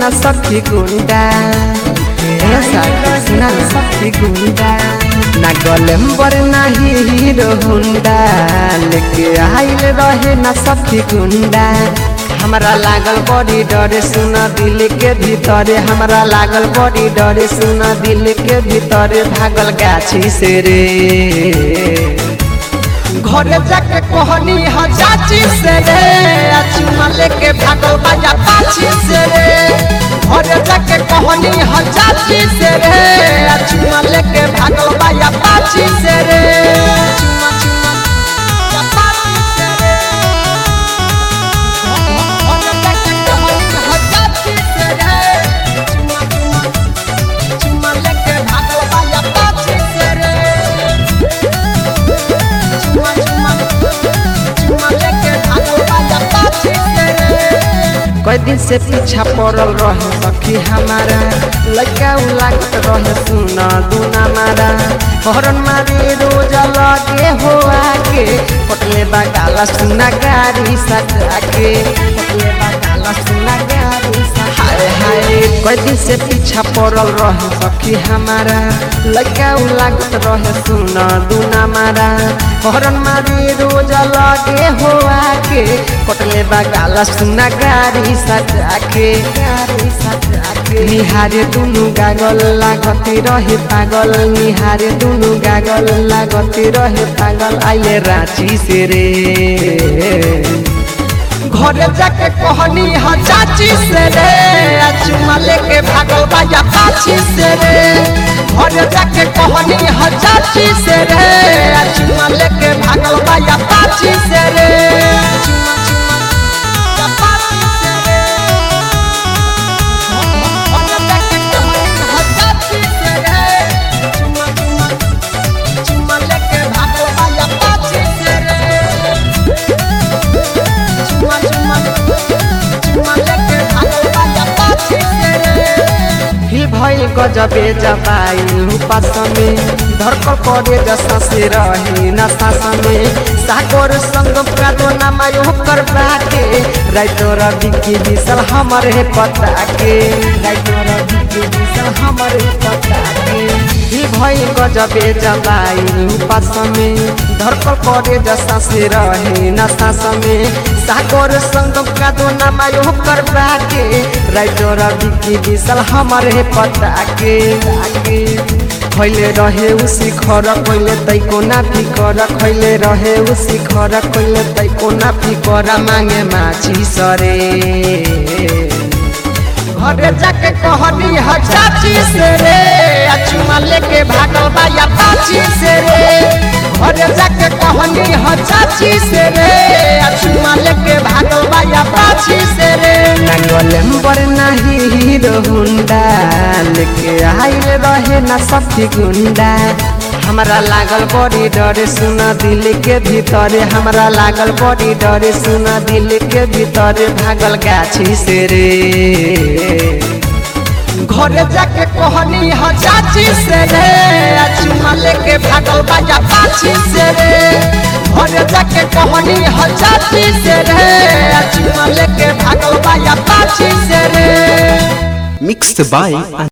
ना सखी गुंडा सुना ना सखी गुंडा ना गोलम्बर ना हीरो हुंडा लेके आइल रहे ना सखी गुंडा हमरा लागल बड़ी डरे सुना दिल के भीतरे हमरा लागल बड़ी डरे सुना दिल के भीतरे भागल गाछी से रे घरे जाके कहनी ह चाची से रे चुमा लेके भागल बाजा पाछी से रे घरे जाके कहनी ह चाची से रे चुमा लेके भागल बाजा पाछी से रे चुमा चुमा पाछी से रे घरे जाके कहनी ह चाची से रे चुमा चुमा चुमा लेके भागल बाजा पाछी से रे कई दिन से पीछा पड़ल रहे सखी हमारा लड़का लागत रहे सुना दूना मारा हरन मारे रोज लगे हो आके पटले बागाला सुना गाड़ी सटा के पटले बागाला सुना गाड़ी हाय हाय कई दिन से पीछा पड़ल रहे सखी हमारा लड़का लागत रहे सुना दूना मारा हरन मारे रोज लगे हो आके पटले बागाला सुना गाड़ी सटा के निहारे दुनु गागल लागते रहे पागल निहारे दुनु गागल लागते रहे पागल आइले रांची से रे घरे जाके कहनी ह चाची से रे चुमा लेके भागल बाजा पाछी से रे घरे जाके कहनी ह चाची से रे चुमा लेके भागल बाजा पाछी से रे भई गजबे जबाई पास में धरकर पड़े जसा से रही नशा में सागर संग प्रादो नामायो कर बाटे राइतो रवि की विसल हमरे पता के राइतो रवि की विसल हमरे पता के भई गजबे जबाई पास में धरकर पड़े जसा से रही नशा में सागर संग प्रादो नामायो कर बाटे राइतो रवि की विसल हमरे पता के खैले रहे उसी खर कइले तैको ना फिकर खैले रहे उसी खर कइले तैको ना फिकर मांगे माछी सरे घरे जाके कहनी ह चाची से रे चुमा लेके भागल बाया पाछी से रे घरे जाके कहनी ह चाची से रे चुमा लेके भागल बाया पाछी से रे ना गोलम्बर ना हीरो हुंडा लेके आइल रहे ना सखी गुंडा हमरा लागल बड़ी डरे सुना दिल के भीतरे हमरा लागल बड़ी डरे सुना दिल के भीतरे भागल गाछी से रे घरे जाके कहनी ह चाची से रे चुमा लेके भागल बाजा पाछी से रे घरे जाके कहनी ह चाची से रे चुमा लेके भागल बाजा पाछी से रे Mixed by